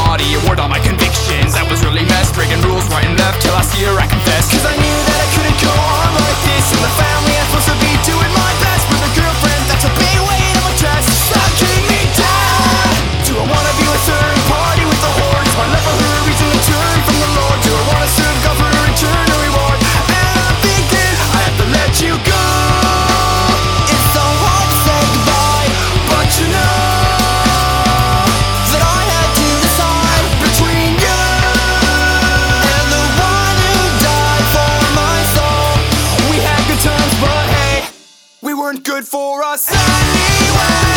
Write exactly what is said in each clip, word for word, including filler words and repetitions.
body, a word on my convictions. That was really messed, breaking rules right and left till I see her, I confess. Cause I knew that I couldn't go on like this. In the family I'm supposed to be doing my best. With a girlfriend, that's a big weight of a test. Sucking me down. Do I wanna be with her and party with the whore? Is my love for her a reason to turn from the Lord? Do I wanna serve God for a return or reward? And I'm thinking I have to let you go. It's so hard to say goodbye, but you know that I had to decide between you and the one who died for my soul. We had good times, but hey, we weren't good for us anyway.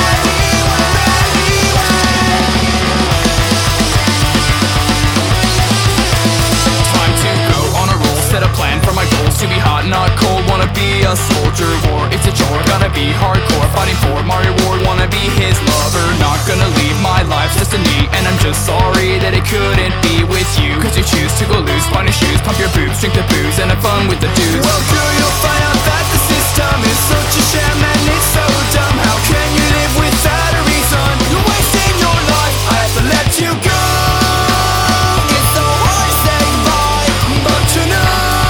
Set a plan for my goals to be hot, not cold. Wanna be a soldier, war, it's a chore. Gotta be hardcore, fighting for my reward. Wanna be his lover, not gonna leave my life's destiny. And I'm just sorry that it couldn't be with you. Cause you choose to go loose, find your shoes, pump your boobs, drink the booze, and have fun with the dudes. Well girl, you'll find out that the system is such a sham and it's so dumb. How can you live without a reason? You're wasting your life, I have to let you go. It's so hard to say goodbye, but you know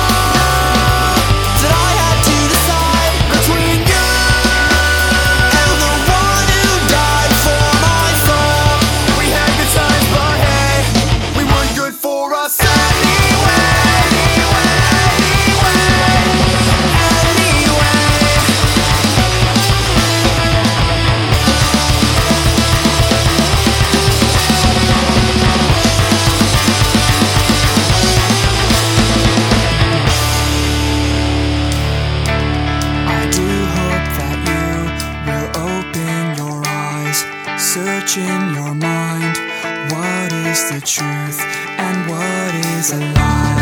search in your mind, what is the truth and what is a lie?